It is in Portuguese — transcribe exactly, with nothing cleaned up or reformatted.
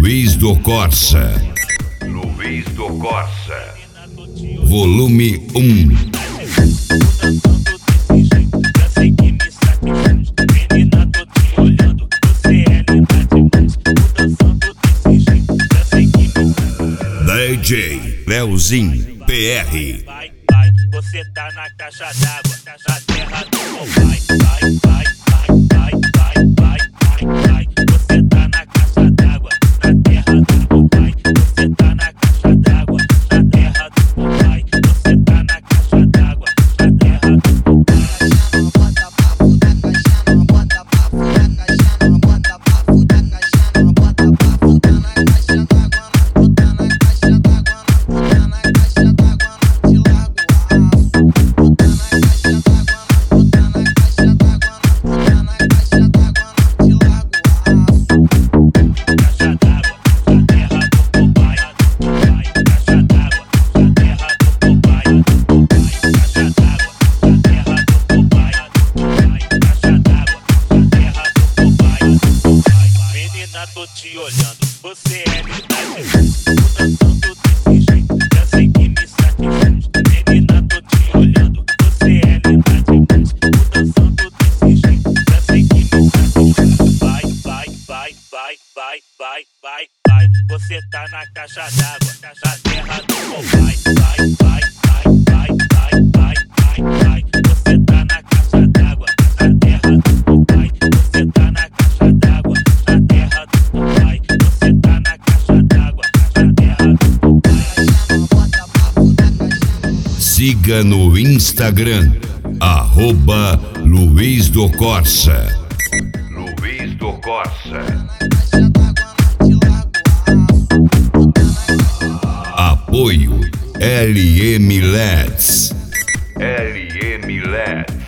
Luiz do Corsa. Luiz do Corsa. Volume um. D J Leozinho P R. Vai, vai, você tá na caixa d'água, na terra do meu pai. Vai, vai, vai, vai, vai, vai, vai. Você tá na caixa d'água, na terra do meu pai. Você tá na caixa d'água, na terra do meu pai. Você tá na caixa d'água, na terra do meu pai. Bota papo da caixa, não bota papo da caixa, não bota papo da caixa, não bota papo da na caixa d'água, não bota na caixa d'água, não bota na caixa d'água, não te largo aço. Bota na caixa d'água, não bota na caixa d'água, não bota na caixa d'água, não te largo aço. Caixa d'água, na terra do meu pai. Caixa d'água, na terra do meu pai. Caixa d'água, na terra do meu pai. Caixa d'água, na terra do meu pai. Menina, tô te olhando, você é linda demais. Dançando desse jeito, já sei que me satisfaz. Menina, tô te olhando, você é linda demais. Dançando desse jeito, já sei que me satisfaz. Vai, vai, vai, vai, vai, vai, vai, vai. Você tá na caixa d'água, na terra do meu pai. Vai, vai, vai, vai, vai, vai, vai, vai. Você tá na caixa d'água, na terra do meu pai. Você tá na caixa d'água, na terra do meu pai. Você tá na caixa d'água, na terra do meu pai. Não bota papo da caixa. Siga no Instagram, arroba Luiz do Corsa. Luiz do Corsa. Apoio L M L E Ds. L M L E Ds.